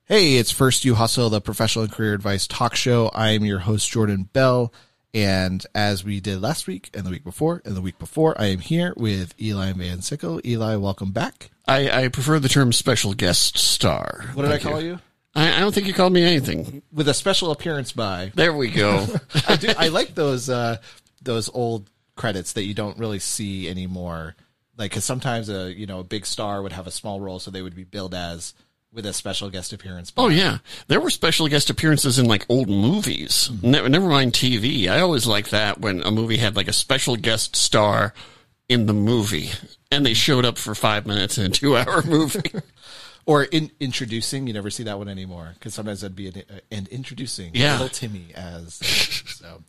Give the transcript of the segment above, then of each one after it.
Hey, it's First You Hustle, the professional and career advice talk show. I am your host, Jordan Bell. And as we did last week and the week before and the week before, I am here with Eli Van Sickle. Eli, welcome back. I prefer the term special guest star. What did I call you? I don't think you called me anything. With a special appearance by. There we go. I like those old credits that you don't really see anymore. Like, because sometimes a big star would have a small role, so they would be billed as with a special guest appearance. Oh, yeah. There were special guest appearances in, like, old movies. Mm-hmm. Never mind TV. I always liked that when a movie had, like, a special guest star in the movie, and they showed up for 5 minutes in a 2-hour movie. Or introducing. You never see that one anymore, because sometimes that'd be an introducing little Timmy as. So,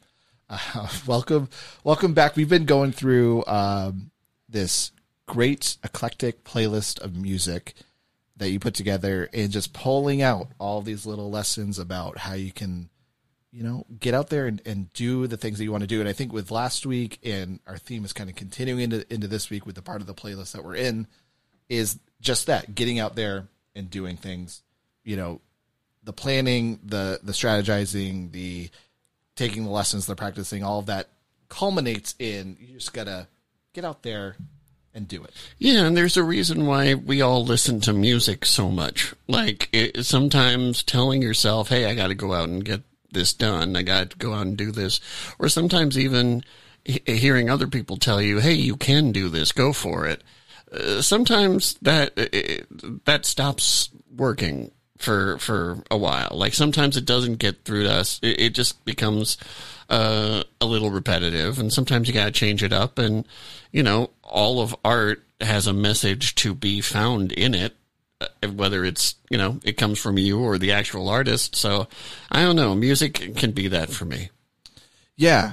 welcome back. We've been going through this great eclectic playlist of music that you put together and just pulling out all these little lessons about how you can, get out there and do the things that you want to do. And I think with last week, and our theme is kind of continuing into this week with the part of the playlist that we're in, is just that, getting out there and doing things, the planning, the strategizing, the taking the lessons, the practicing, all of that culminates in, you just got to get out there and do it. Yeah, and there's a reason why we all listen to music so much. Like, sometimes telling yourself, hey, I got to go out and get this done. I got to go out and do this. Or sometimes even hearing other people tell you, hey, you can do this, go for it. Sometimes that stops working for a while. Like, sometimes it doesn't get through to us. It just becomes a little repetitive, and sometimes you got to change it up. And, all of art has a message to be found in it, whether it's, it comes from you or the actual artist. So I don't know. Music can be that for me. Yeah.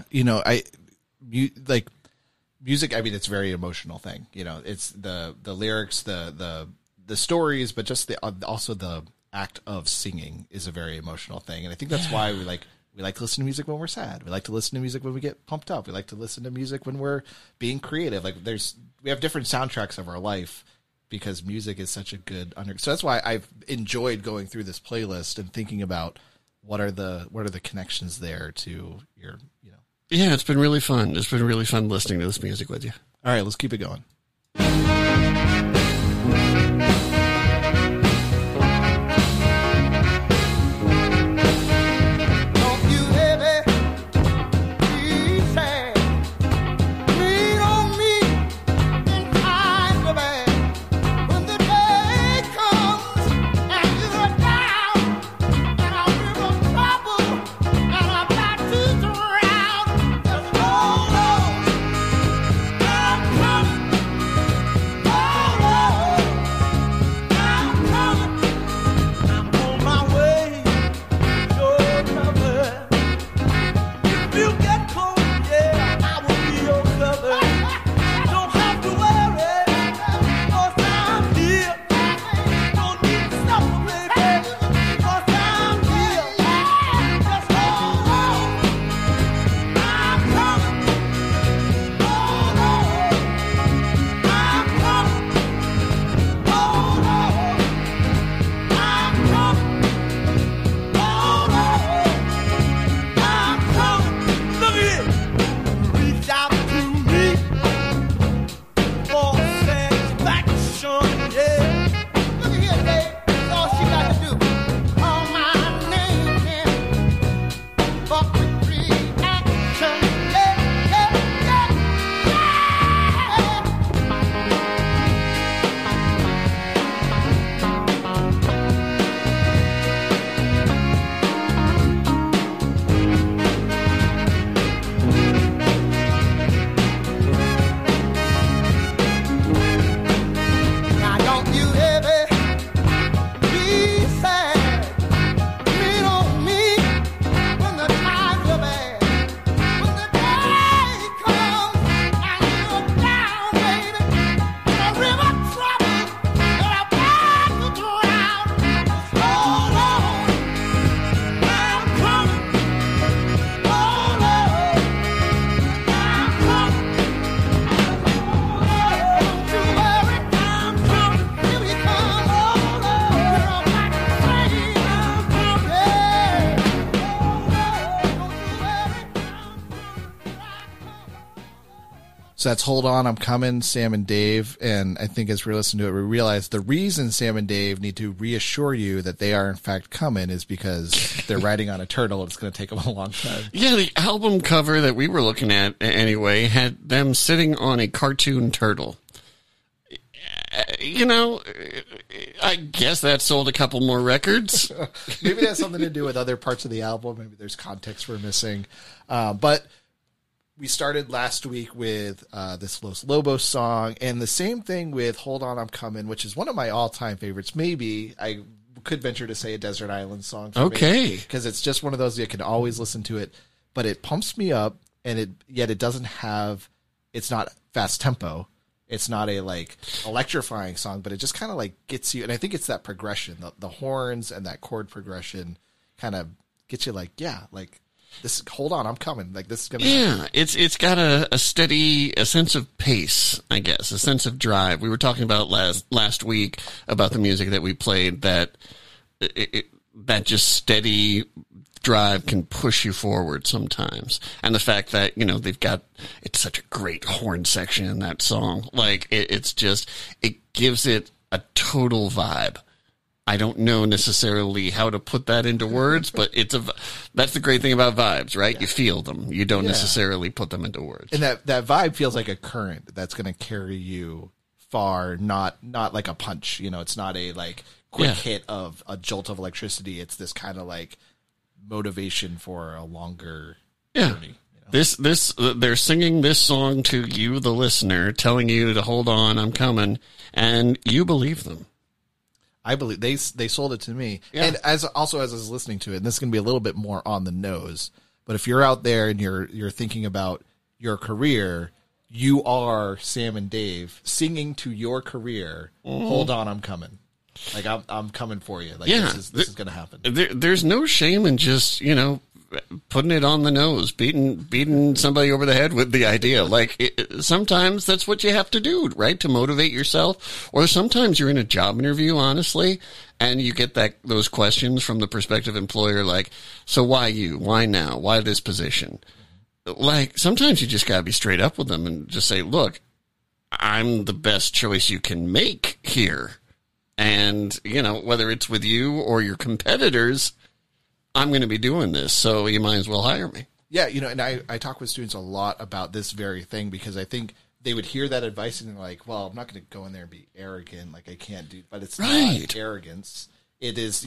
Music, I mean, it's a very emotional thing. It's the lyrics, the stories, but just also the act of singing is a very emotional thing. And I think that's why we like to listen to music when we're sad. We like to listen to music when we get pumped up. We like to listen to music when we're being creative. Like, we have different soundtracks of our life because music is such a good so that's why I've enjoyed going through this playlist and thinking about what are the connections there to your, Yeah, it's been really fun. It's been really fun listening to this music with you. All right, let's keep it going. Oh, So that's Hold On, I'm Coming, Sam and Dave. And I think as we're listening to it, we realize the reason Sam and Dave need to reassure you that they are in fact coming is because they're riding on a turtle and it's going to take them a long time. Yeah, the album cover that we were looking at anyway had them sitting on a cartoon turtle. You know, I guess that sold a couple more records. Maybe that's something to do with other parts of the album. Maybe there's context we're missing. But we started last week with this Los Lobos song, and the same thing with Hold On, I'm Coming, which is one of my all-time favorites. Maybe I could venture to say a Desert Island song. Okay. Because it's just one of those, you can always listen to it, but it pumps me up, and yet it doesn't have, it's not fast tempo. It's not a like electrifying song, but it just kind of like gets you. And I think it's that progression, the horns and that chord progression kind of gets you like, yeah, like, this, hold on, I'm coming. Like, this is gonna happen. It's got a sense of pace, I guess, a sense of drive. We were talking about last week about the music that we played, that that just steady drive can push you forward sometimes. And the fact that, you know, it's such a great horn section in that song. Like, it gives it a total vibe. I don't know necessarily how to put that into words, but that's the great thing about vibes, right? Yeah. You feel them. You don't necessarily put them into words. And that vibe feels like a current that's going to carry you far, not like a punch. You know, it's not a like quick hit of a jolt of electricity. It's this kind of like motivation for a longer journey. You know? They're singing this song to you, the listener, telling you to hold on, I'm coming, and you believe them. I believe they sold it to me. Yeah. And as I was listening to it, and this is going to be a little bit more on the nose, but if you're out there and you're thinking about your career, you are Sam and Dave singing to your career. Hold on, I'm coming. Like, I'm coming for you. Like, this is going to happen. There's no shame in just, you know, putting it on the nose, beating somebody over the head with the idea. Like, sometimes that's what you have to do, right? To motivate yourself. Or sometimes you're in a job interview, honestly, and you get those questions from the prospective employer, like, so why you? Why now? Why this position? Like, sometimes you just gotta be straight up with them and just say, look, I'm the best choice you can make here. And, you know, whether it's with you or your competitors, I'm going to be doing this, so you might as well hire me. Yeah, you know, and I talk with students a lot about this very thing, because I think they would hear that advice and they're like, well, I'm not going to go in there and be arrogant, like I can't do, but it's not arrogance. It is,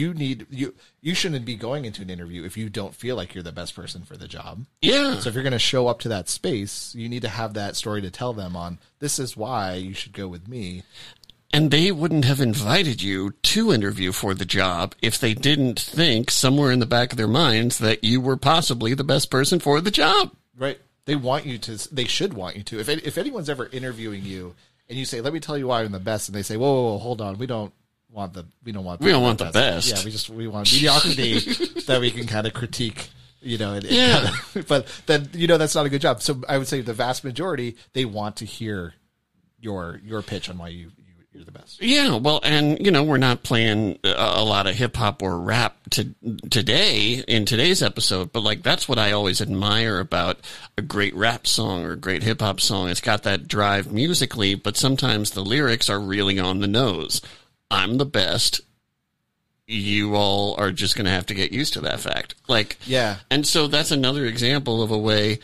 you shouldn't be going into an interview if you don't feel like you're the best person for the job. Yeah. So if you're going to show up to that space, you need to have that story to tell them on, this is why you should go with me. And they wouldn't have invited you to interview for the job if they didn't think somewhere in the back of their minds that you were possibly the best person for the job. Right. They should want you to. If anyone's ever interviewing you and you say, let me tell you why I'm the best, and they say, whoa, hold on, we don't want the best. Yeah, we want mediocrity that we can kind of critique, you know, but then, you know, that's not a good job. So I would say the vast majority, they want to hear your pitch on why you're the best. Yeah, well, and, you know, we're not playing a lot of hip-hop or rap today, in today's episode, but, like, that's what I always admire about a great rap song or a great hip-hop song. It's got that drive musically, but sometimes the lyrics are really on the nose. I'm the best. You all are just going to have to get used to that fact. Like, yeah. And so that's another example of a way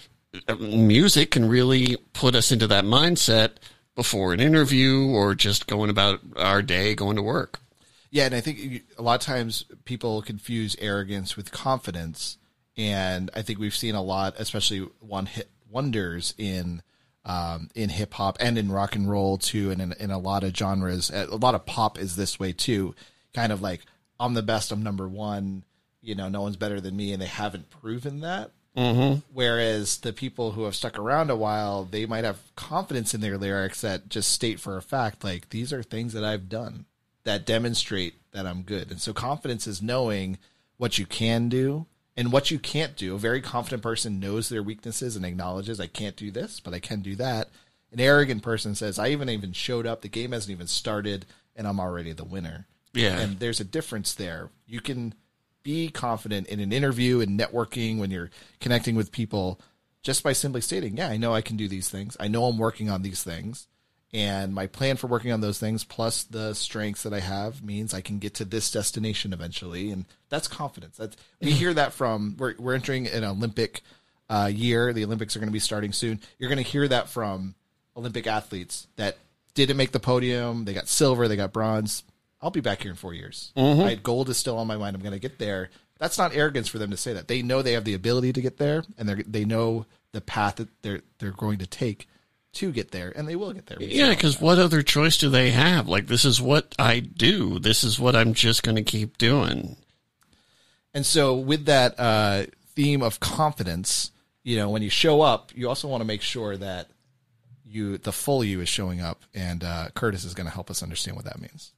music can really put us into that mindset before an interview or just going about our day, going to work. Yeah, and I think a lot of times people confuse arrogance with confidence, and I think we've seen a lot, especially one-hit wonders in hip hop and in rock and roll too, and in a lot of genres. A lot of pop is this way too, kind of like, I'm the best, I'm number one, you know, no one's better than me, and they haven't proven that. Mm-hmm. Whereas the people who have stuck around a while, they might have confidence in their lyrics that just state for a fact, like, these are things that I've done that demonstrate that I'm good. And so confidence is knowing what you can do and what you can't do. A very confident person knows their weaknesses and acknowledges, I can't do this, but I can do that. An arrogant person says, I haven't even showed up, the game hasn't even started, and I'm already the winner. Yeah. And there's a difference there. You can be confident in an interview and networking when you're connecting with people, just by simply stating, yeah, I know I can do these things. I know I'm working on these things. And my plan for working on those things, plus the strengths that I have, means I can get to this destination eventually. And that's confidence. We hear that from, we're entering an Olympic year. The Olympics are going to be starting soon. You're going to hear that from Olympic athletes that didn't make the podium. They got silver, they got bronze. I'll be back here in 4 years. Mm-hmm. Gold is still on my mind. I'm going to get there. That's not arrogance for them to say that. They know they have the ability to get there, and they know the path that they're going to take to get there, and they will get there. Yeah, because what other choice do they have? Like, this is what I do. This is what I'm just going to keep doing. And so with that theme of confidence, when you show up, you also want to make sure that the full you is showing up, and Curtis is going to help us understand what that means.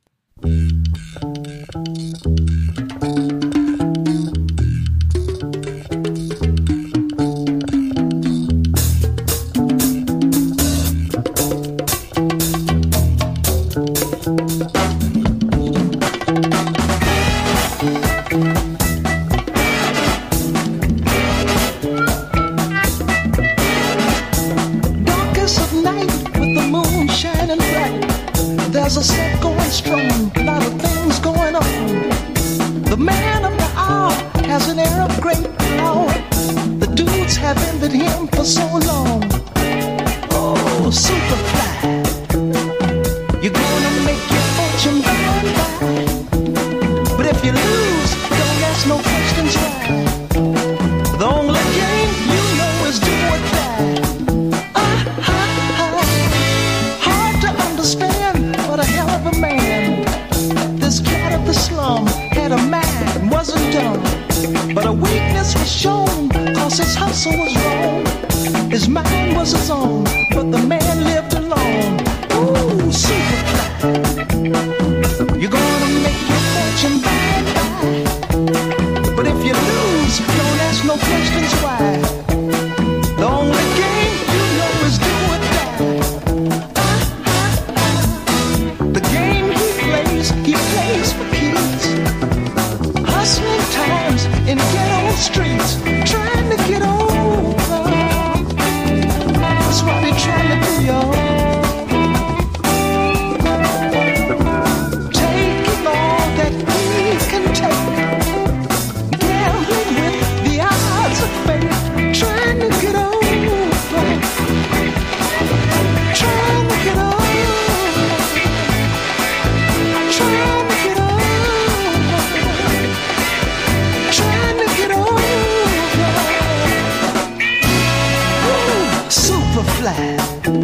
There's a set going strong, a lot of things going on. The man of the hour has an air of great power. The dudes have envied him for so long. Oh, Superfly, you're gonna make your fortune by and by. But if you lose, don't ask no questions why. The only game you know is do or die. Hard to understand. What a hell of a man. This cat of the slum had a mind, wasn't dumb. But a weakness was shown, cause his hustle was wrong. His mind was his own, but the man lived alone. Ooh, Superfly, you're gonna make your fortune by and by. But if you lose, don't ask no questions why. The only game you know is do or die. He plays for keys, hustling times in ghetto streets, trying to get over. That's what they're trying to do, y'all. Taking all that he can take, gambling with the odds of fate, trying to get over, trying to get over. Superfly.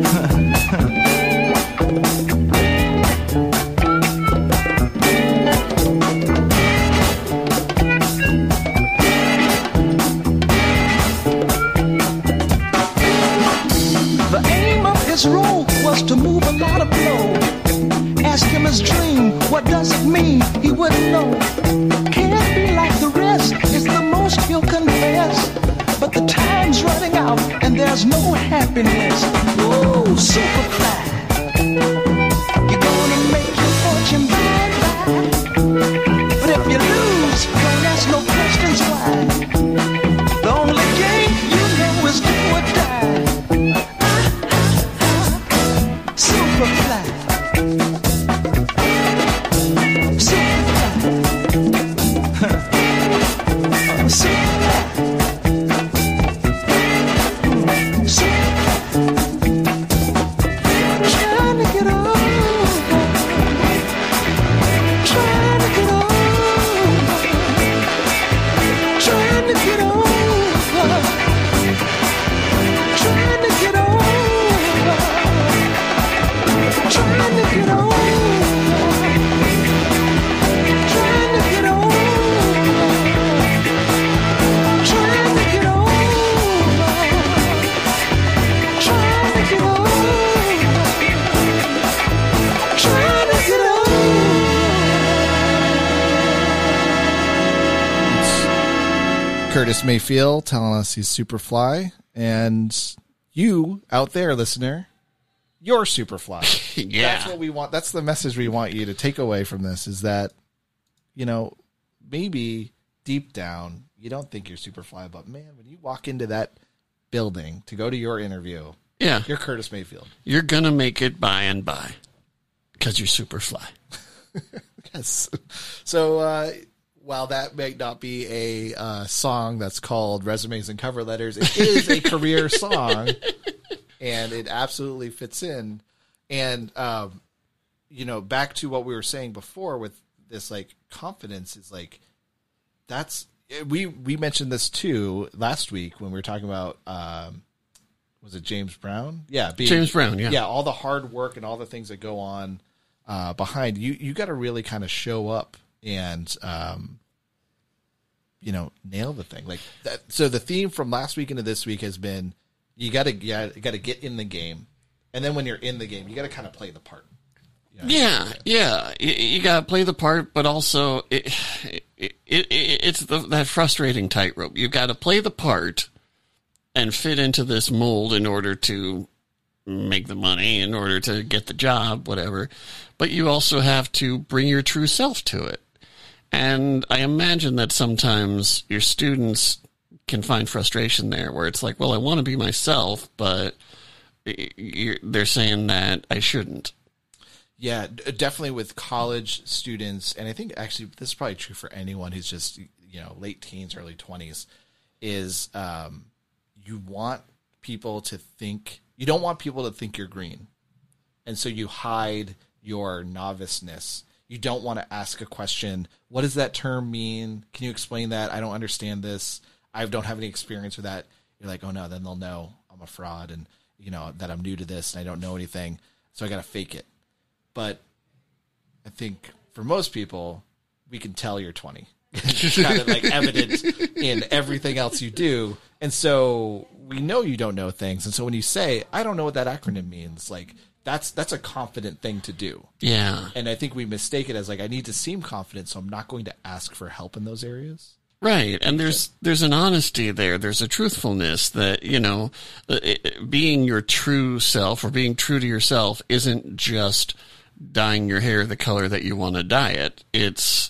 The aim of his role was to move a lot of blow. Ask him his dream, what does it mean? He wouldn't know. Can't be like the rest, it's the most he'll confess. But the time's running out and there's no happiness. Ooh, Superfly, you're gonna make your fortune by and by. But if you lose, don't ask no questions why. The only game you know is do or die. Superfly. Curtis Mayfield telling us he's Superfly, and you out there, listener, you're Superfly. Yeah. That's what we want. That's the message we want you to take away from this, is that, maybe deep down you don't think you're Superfly, but man, when you walk into that building to go to your interview, Yeah. you're Curtis Mayfield. You're going to make it by and by because you're super fly. Yes. So while that may not be a song that's called Resumes and Cover Letters, it is a career song, and it absolutely fits in. And, back to what we were saying before with this, like, confidence is, like, that's – we mentioned this, too, last week when we were talking about was it James Brown? Yeah. James Brown, yeah. Yeah, all the hard work and all the things that go on behind. You got to really kind of show up and nail the thing like that. So the theme from last week into this week has been you got to get in the game, and then when you're in the game, you got to kind of play the part. Yeah. You got to play the part, but also it's that frustrating tightrope. You've got to play the part and fit into this mold in order to make the money, in order to get the job, whatever. But you also have to bring your true self to it. And I imagine that sometimes your students can find frustration there where it's like, well, I want to be myself, but they're saying that I shouldn't. Yeah, definitely with college students. And I think actually this is probably true for anyone who's just, late teens, early 20s, is you want people to think, you don't want people to think you're green. And so you hide your noviceness. You don't want to ask a question. What does that term mean? Can you explain that? I don't understand this. I don't have any experience with that. You're like, oh no, then they'll know I'm a fraud and, that I'm new to this and I don't know anything. So I got to fake it. But I think for most people, we can tell you're 20. It's kind of like evident in everything else you do. And so we know you don't know things. And so when you say, I don't know what that acronym means, like that's a confident thing to do. Yeah. And I think we mistake it as like, I need to seem confident, so I'm not going to ask for help in those areas. Right. And there's an honesty there. There's a truthfulness that, being your true self or being true to yourself isn't just dyeing your hair the color that you want to dye it. It's,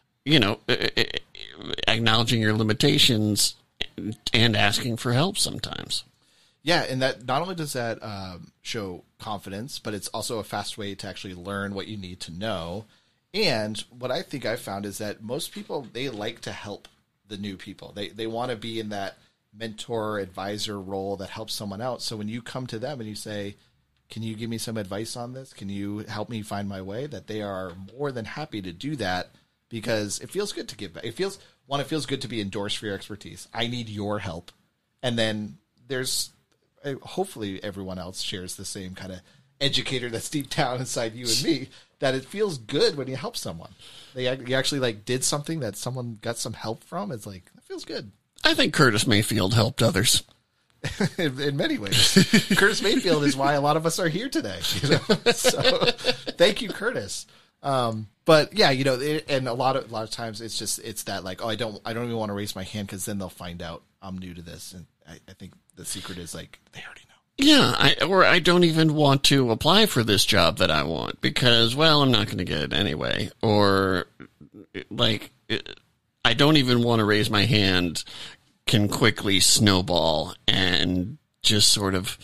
acknowledging your limitations and asking for help sometimes. Yeah, and that not only does that show confidence, but it's also a fast way to actually learn what you need to know. And what I think I've found is that most people, they like to help the new people. They want to be in that mentor, advisor role that helps someone out. So when you come to them and you say, can you give me some advice on this? Can you help me find my way? That they are more than happy to do that because it feels good to give back. It feels good to be endorsed for your expertise. I need your help. And then there's hopefully everyone else shares the same kind of educator that's deep down inside you and me, that it feels good when you help someone. You actually like did something that someone got some help from. It's like, it feels good. I think Curtis Mayfield helped others. in many ways. Curtis Mayfield is why a lot of us are here today. So thank you, Curtis. But yeah, and a lot of times it's that like, oh, I don't even want to raise my hand because then they'll find out I'm new to this. And I think the secret is like, they already know. Yeah, I don't even want to apply for this job that I want because, well, I'm not going to get it anyway. Or like, I don't even want to raise my hand can quickly snowball and just sort of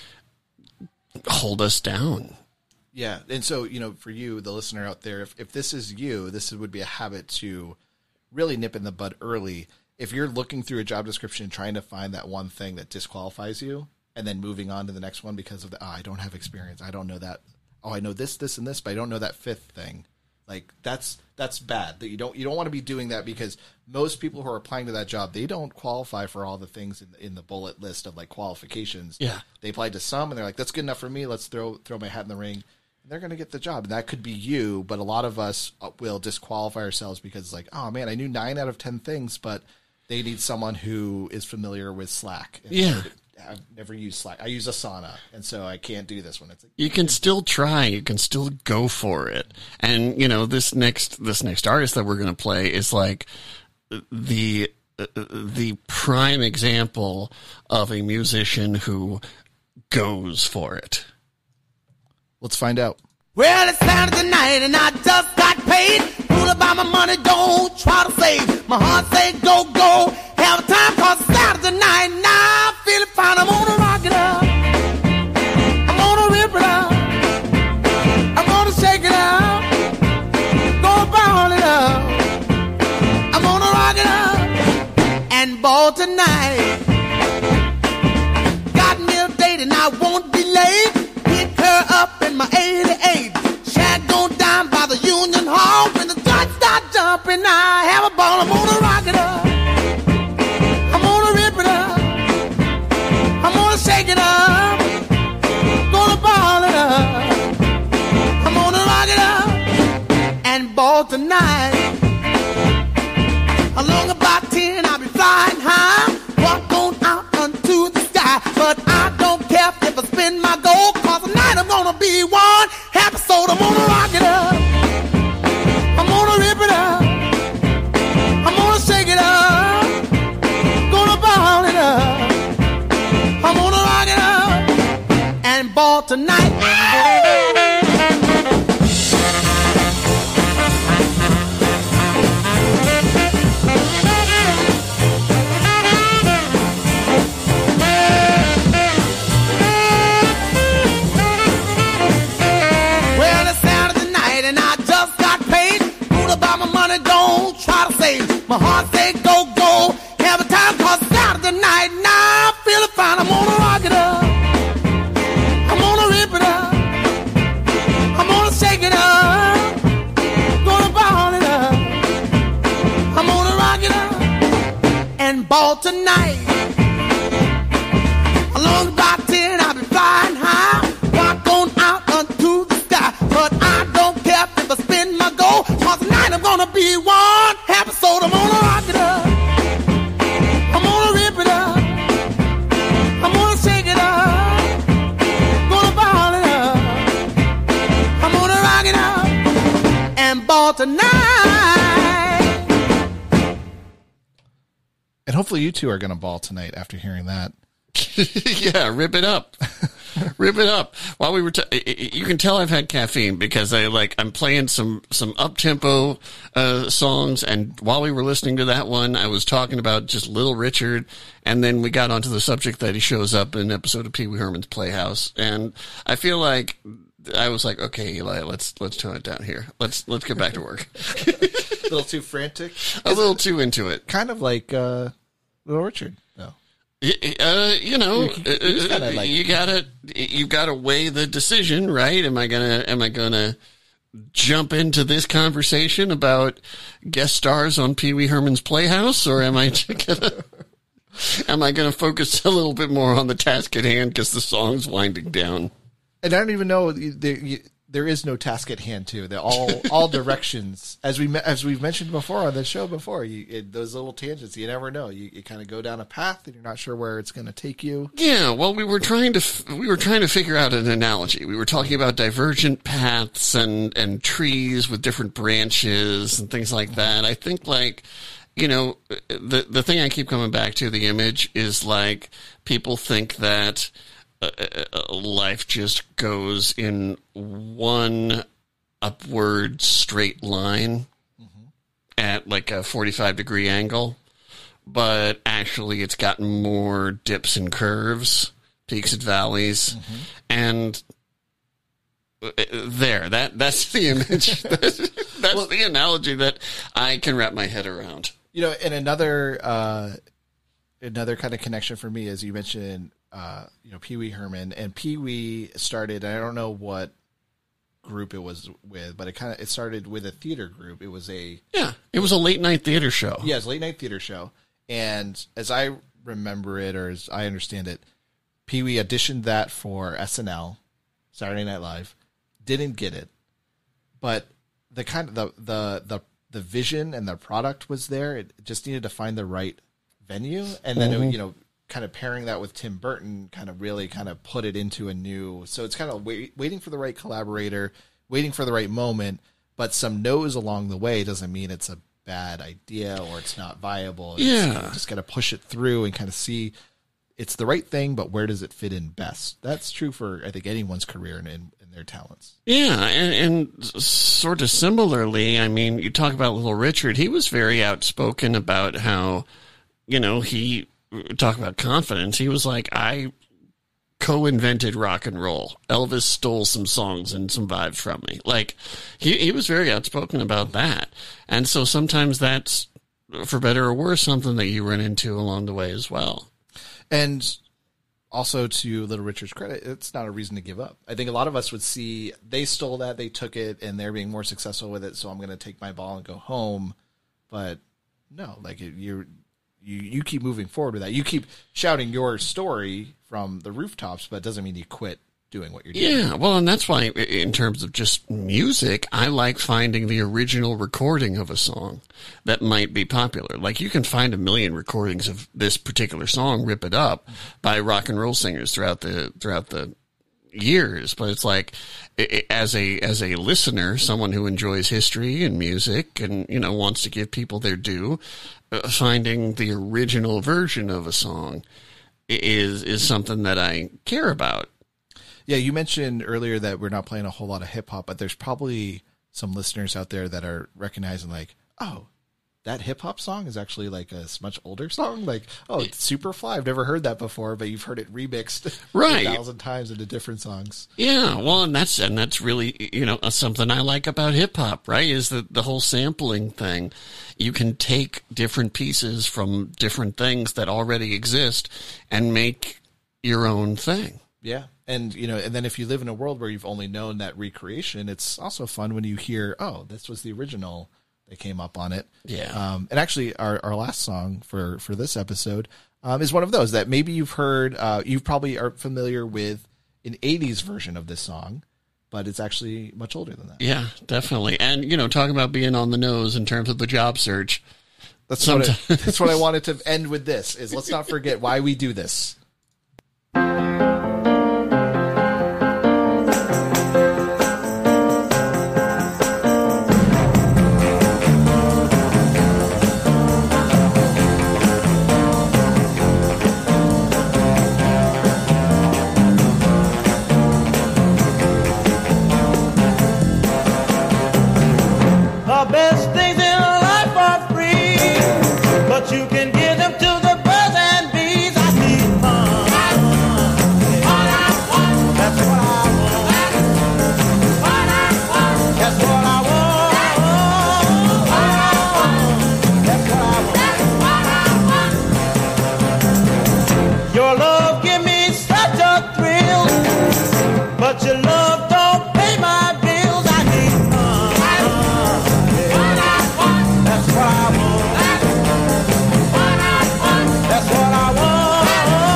hold us down. Yeah. And so, for you, the listener out there, if this is you, this would be a habit to really nip in the bud early. If you're looking through a job description, trying to find that one thing that disqualifies you and then moving on to the next one because of I don't have experience. I don't know that. Oh, I know this, this, and this, but I don't know that fifth thing. Like that's bad. That you don't want to be doing that because most people who are applying to that job, they don't qualify for all the things in the bullet list of like qualifications. Yeah. They applied to some and they're like, that's good enough for me. Let's throw my hat in the ring. And they're going to get the job. And that could be you, but a lot of us will disqualify ourselves because it's like, oh man, I knew 9 out of 10 things, but they need someone who is familiar with Slack. And yeah. I've never used Slack. I use Asana, and so I can't do this one. It's like, you can still try. You can still go for it. And this next artist that we're going to play is like the prime example of a musician who goes for it. Let's find out. Well, it's Saturday night and I just got paid. Fool about my money, don't try to save. My heart say go, go. Have a time 'cause it's Saturday night. Now I'm feeling fine. up and I have a ball. I'm gonna rock it up. I'm gonna rip it up. I'm gonna shake it up. Gonna ball it up. I'm gonna rock it up and ball tonight. Along about 10, I'll be flying high. Walk on out unto the sky. But I don't care if I spin my gold, cause tonight I'm gonna be one happy soul. I'm gonna rock it up. I'm gonna rip it up. I'm gonna shake it up. Gonna ball it up. I'm gonna rock it up and ball tonight. Don't try to save my heart, say go, go. Have a time, cause it's Saturday night. Now I feel it fine. I'm gonna rock it up. I'm gonna rip it up. I'm gonna shake it up. Gonna ball it up. I'm gonna rock it up and ball tonight. Along about 10, I'll be flying high. Walk on out unto the sky. But I don't care if I spin my goal, cause tonight I'm gonna be one happy soul. I'm gonna rock it up. I'm gonna rip it up. I'm gonna shake it up. Gonna ball it up. I'm gonna rock it up and ball tonight. And hopefully you two are going to ball tonight after hearing that. Yeah, rip it up. Rip it up. While we were, you can tell I've had caffeine because I'm playing some up-tempo, songs. And while we were listening to that one, I was talking about just Little Richard. And then we got onto the subject that he shows up in an episode of Pee Wee Herman's Playhouse. And I feel like I was like, okay, Eli, let's tone it down here. Let's get back to work. A little too frantic. A little too into it. Kind of like, Little Richard, though. You know, kinda like, you gotta weigh the decision, right? Am I gonna jump into this conversation about guest stars on Pee Wee Herman's Playhouse, or am I gonna focus a little bit more on the task at hand because the song's winding down? And I don't even know there is no task at hand too. They're all directions, as we've mentioned before on the show before. Those little tangents, you never know. You kind of go down a path and you're not sure where it's going to take you. Yeah, well, we were trying to figure out an analogy. We were talking about divergent paths and trees with different branches and things like that. I think, like, you know, the thing I keep coming back to, the image, is like people think that life just goes in one upward straight line at like a 45-degree angle, but actually it's got more dips and curves, peaks and valleys, and that's the image. That's the analogy that I can wrap my head around. You know, and another kind of connection for me is you mentioned Pee Wee Herman, and Pee Wee started, I don't know what group it was with, but it started with a theater group. It was a late night theater show. Yeah, it's a late night theater show. And as I remember it, or as I understand it, Pee Wee auditioned that for SNL, Saturday Night Live, didn't get it, but the kind of the vision and the product was there. It just needed to find the right venue, and then it, kind of pairing that with Tim Burton kind of really kind of put it into a new, so it's kind of waiting for the right collaborator, waiting for the right moment, but some no's along the way doesn't mean it's a bad idea or it's not viable. You just got to push it through and kind of see it's the right thing, but where does it fit in best? That's true for, I think, anyone's career and their talents. Yeah, and sort of similarly, I mean, you talk about Little Richard, he was very outspoken about how, he talk about confidence. He was like, I co-invented rock and roll. Elvis stole some songs and some vibes from me. Like, he was very outspoken about that. And so sometimes that's, for better or worse, something that you run into along the way as well. And also, to Little Richard's credit, it's not a reason to give up. I think a lot of us would see, they stole that, they took it, and they're being more successful with it, so I'm going to take my ball and go home. but no, like you keep moving forward with that. You keep shouting your story from the rooftops, but it doesn't mean you quit doing what you're doing. Yeah, well, and that's why in terms of just music, I like finding the original recording of a song that might be popular. Like you can find a million recordings of this particular song, Rip It Up, by rock and roll singers throughout the years, but it's like as a listener, someone who enjoys history and music and wants to give people their due, finding the original version of a song is something that I care about. Yeah, you mentioned earlier that we're not playing a whole lot of hip hop, but there's probably some listeners out there that are recognizing like, oh, that hip hop song is actually like a much older song. Like, oh, it's Superfly. I've never heard that before, but you've heard it remixed right 1,000 times into different songs. Yeah, well, and that's really something I like about hip hop, right? Is the whole sampling thing. You can take different pieces from different things that already exist and make your own thing. Yeah. And, and then if you live in a world where you've only known that recreation, it's also fun when you hear, oh, this was the original. They came up on it. Yeah. And actually our last song for this episode is one of those that maybe you've heard, you probably are familiar with an 80s version of this song, but it's actually much older than that. Yeah, definitely. And, talking about being on the nose in terms of the job search. That's what I wanted to end with this is let's not forget why we do this. The best things in life are free, but you can give them to the birds and bees. I need fun. That's what I want. That's what I want. Your love give me such a thrill, but your love don't pay my bills. I need fun. That's what I want. That's what I want.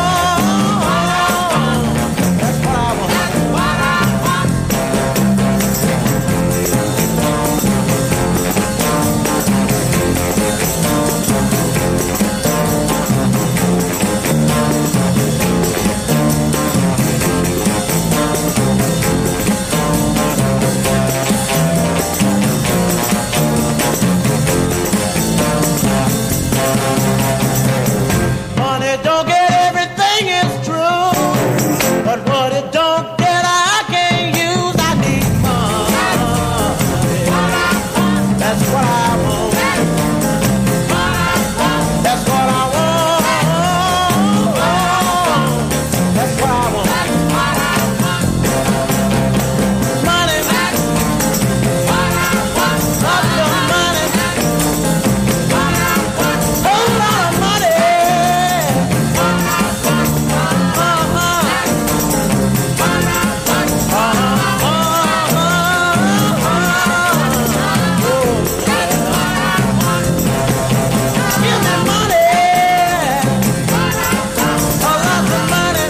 That's what I want. Money don't get everything, it's true. But what it don't get, I can't use. I need fun. That's what I want. That's what I want. That's what I want. Money, lots of money, whole lot of money. Give me money, a lot of money,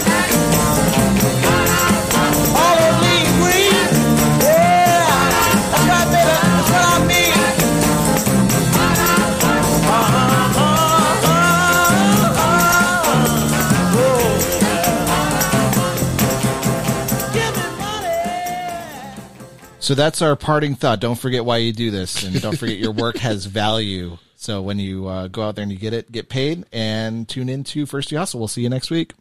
all of me green, yeah, that's right, baby, that's what I mean. Give me money. So that's our parting thought. Don't forget why you do this, and don't forget your work has value. So when you go out there and you get paid, and tune in to First You Hustle. We'll see you next week.